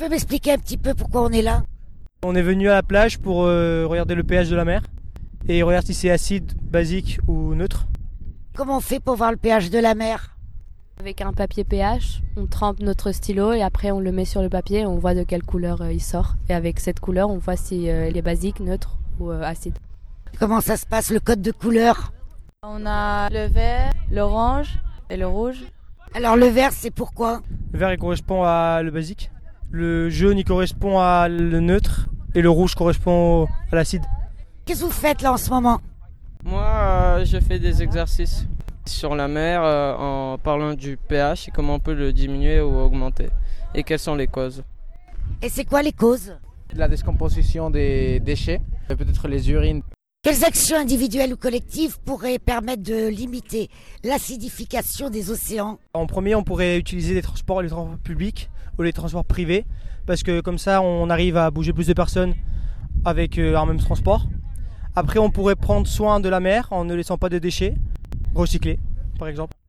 peux m'expliquer un petit peu pourquoi on est là? On est venu à la plage pour regarder le pH de la mer et regarder si c'est acide, basique ou neutre. Comment on fait pour voir le pH de la mer? Avec un papier pH, on trempe notre stylo et après on le met sur le papier et on voit de quelle couleur il sort. Et avec cette couleur, on voit si il est basique, neutre ou acide. Comment ça se passe, le code de couleur? On a le vert, l'orange et le rouge. Alors le vert, c'est pourquoi? Le vert il correspond à le basique, le jaune il correspond à le neutre et le rouge correspond à l'acide. Qu'est-ce que vous faites là en ce moment? Moi, je fais des exercices sur la mer en parlant du pH et comment on peut le diminuer ou augmenter et quelles sont les causes. Et c'est quoi les causes? La décomposition des déchets, peut-être les urines. Quelles actions individuelles ou collectives pourraient permettre de limiter l'acidification des océans? En premier, on pourrait utiliser les transports publics ou les transports privés parce que comme ça, on arrive à bouger plus de personnes avec un même transport. Après, on pourrait prendre soin de la mer en ne laissant pas de déchets, recycler par exemple.